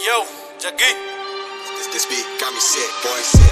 yo, Jaggi. This beat got me sick, boy.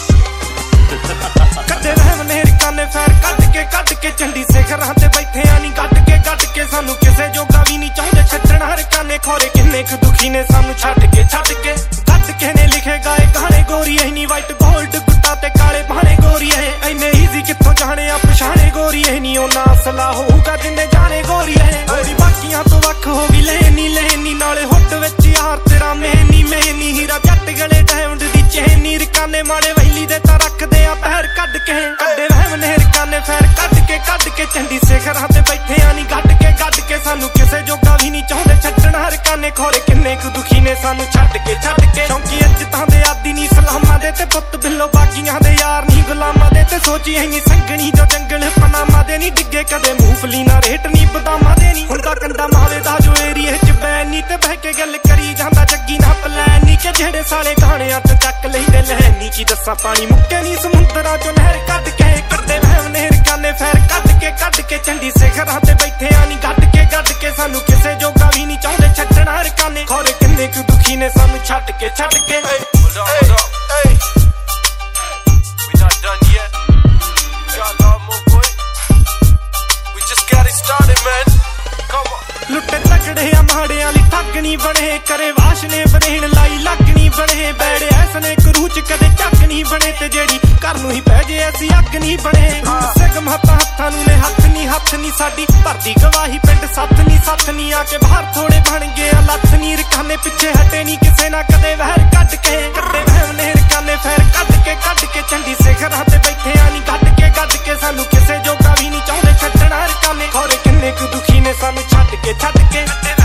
ਕੱਢੇ ਰਹਿਮ ਨੇਰ ਕਾਨੇ fire ਕੱਢ ਕੇ ਚੰਡੀ ਸਿਖਰਾਂ ਤੇ ਬੈਠੇ ਆ ਨੀ ਕੱਢ ਕੇ ਸਾਨੂੰ ਕਿਸੇ ਜੋਗਾ ਵੀ ਨਹੀਂ ਚਾਹੁੰਦੇ ਛੱਡਣਾ ਹਰ ਕਾਨੇ ਖੋਰੇ ਕਿੰਨੇ ਕੁ ਦੁਖੀ ਨੇ ਸਾਨੂੰ ਛੱਡ ਕੇ ਨੇ ਲਿਖੇ ਗਾਏ ਗਾਣੇ ਗੋਰੀਏ ਨੀ ਵਾਈਟ ਗੋਲਡ ਗੁੱਟਾ ਤੇ ਕਾਲੇ ਬਾਣੇ ਗੋਰੀਏ ਐਨੇ ਈਜ਼ੀ ਕਿੱਥੋਂ ਜਾਣੇ ਆ ਪਛਾਣੇ ਗੋਰੀਏ ਨੀ ਉਹਨਾਂ ਅਸਲਾ ਹੋਊਗਾ ਜਿੰਨੇ ਜਾਣੇ ਗੋਰੀਏ ਗੋਰੀ ਬਾਕੀਆਂ ਤੋਂ ਵੱਖ ਹੋ ਗਈ ਲੈਣੀ ਨਾਲੇ ਹੁੱਟ ਵਿੱਚ ਯਾਰ ਤੇਰਾ ਮੇਨੀ ਹੀਰਾ ਜੱਟ ਗਲੇ ਡਾਇਮੰਡ ਦੀ ਚੇਨੀ ਰਕਾਨੇ ਮਾੜੇ ਵੈਲੀ ਦੇ ਤਾਂ ਰੱਖਦੇ ਆ ਪੈਰ ਕੱਢ ਕੇ ਵਹਿਮ ਨੇਰ ਕਾਨੇ ਫੈਰ ਕੱਢ ਕੇ ਚੰਡੀ ਸਿਖਰਾਂ ਤੇ ਬੈਠੇ ਆ ਨੀ ਗੱਡ ਕੇ ਸਾਨੂੰ ਕਿਸੇ ਜੋਗਾ ਵੀ ਨਹੀਂ ਚਾਹੁੰਦੇ ਛੱਡਣਾ ਹਰ ਕਾਨੇ ਖੋਰੇ ਕਿੰਨੇ ਕੁ ਦੁਖੀ ਨੇ ਸਾਨੂੰ ਛੱਡ ਕੇ ਕਿਉਂਕਿ ਇੱਜ਼ਤਾਂ ਦੇ ਆਦੀ ਨਹੀਂ ਸਲਾਮਾਂ ਦੇ ਤੇ ਪੁੱਤ ਬਿੱਲੋ ਬਾਕੀਆਂ ਦੇ ਯਾਰ ਨਹੀਂ ਗੁਲਾਮਾਂ ਦੇ ਤੇ ਸੋਚੀ ਐਨੀ ਸੰਗਣੀ ਜੋ ਜੰਗਲ ਪਨਾਮਾ ਦੇ ਨਹੀਂ ਡਿੱਗੇ ਕਦੇ ਮੂੰਗਫਲੀ ਨਾ ਰੇਟ ਨਹੀਂ ਬਦਾਮਾਂ ਦੇ ਨਹੀਂ ਹੁੰਦਾ ਕੰਡਾ ਮਾਵੇ ਦਾ ਜੋ ਏਰੀਏ ਚ ਬੈਨ ਨਹੀਂ ਤੇ ਬਹਿ ਕੇ ਗੱਲ ਕਰੀ ਜਾਂਦਾ ਜੱਗੀ ਨਾ ਪਲਾਨ ਨਹੀਂ ਕਿ ਜਿਹੜੇ ਸਾਲੇ ਗਾਣਿਆਂ ਤੇ ਚੱਕ ਲੈਂਦੇ ਲੈਣੀ ਕੀ ਦੱਸਾਂ ਪਾਣੀ ਮੁੱਕੇ ਨਹੀਂ ਸਮੁੰਦਰਾਂ ਚੋਂ ਨਹਿਰ ਕੱਢ ਕੇ ਕਰਦੇ ਵਹਿਮ ਨਹਿਰ ਕਾਨੇ ਫੈਰ ਕੱਢ ਕੇ ਚੰਡੀ ਸਿਖਰਾਂ ਤੇ ਬੈਠੇ ਆ ਨੀ ਗੱਡ ਕੇ ਸਾਨੂੰ ਕਿਸੇ ਜੋਗਾ ਵੀ ਨਹੀਂ ਚਾਹੁੰਦੇ ਛੱਡਣਾ ਹਰ ਕਾਨੇ ਖੋਰੇ ਕਿੰਨੇ ਕੁ ਦੁਖੀ ਨੇ ਸਾਨੂੰ ਛੱਡ ਕੇ Hold up, hey. We not done yet. We got a lot more, boy. We just got it started, man. Come on. ਲੁੱਟੇ ਤਕੜੇ ਆ ਮਾੜਿਆਂ ਲਈ ਠੱਗਣੀ ਬਣੇ ਕਰੇ ਵਾਸ਼ ਨੇ ਬਰੇਣ ਲਾਈ ਲੱਗਣੀ ਬਣੇ ਬੈੜੇ ਐਸਨੇ ਕਰੂਚ ਕਦੇ ਚੱਕ ਨਹੀਂ ਬਣੇ ਤੇ ਜਿਹੜੀ ਘਰ ਨੂੰ ਹੀ ਪੈ ਜੇ ਅਸੀਂ ਅੱਗ ਨਹੀਂ ਬਣੇ ਸਿਗਮ ਹੱਥਾਂ ਨੂੰ ਨੇ ਹੱਥ ਨਹੀਂ ਸਾਡੀ ਭਰਦੀ ਗਵਾਹੀ ਪਿੰਡ ਸੱਤ ਨਹੀਂ ਆ ਕੇ ਬਾਹਰ ਥੋੜੇ ਬਣ ਗਏ ਆ ਲੱਥ ਨਹੀਂ ਰਕਾਨੇ ਪਿੱਛੇ ਹਟੇ ਨਹੀਂ ਕਿਸੇ ਨਾ ਕਦੇ ਵਹਿਰ ਕੱਢ ਕੇ ਵਹਿਮ ਨੇਰ ਕਾਨੇ ਫੈਰ ਕੱਢ ਕੇ ਚੰਡੀ ਸਿਖਰਾਂ ਤੇ ਬੈਠੇ ਆ ਨੀ ਗੱਡ ਕੇ ਸਾਨੂੰ ਕਿਸੇ ਜੋਗਾ ਵੀ ਨਹੀਂ ਚਾਹੁੰਦੇ ਛੱਡਣਾ ਰਕਾਨੇ ਖੋਰੇ ਕਿੰਨੇ ਕੁ ਦੁਖੀ ਨੇ ਸਾਨੂੰ ਛੱਡ ਕੇ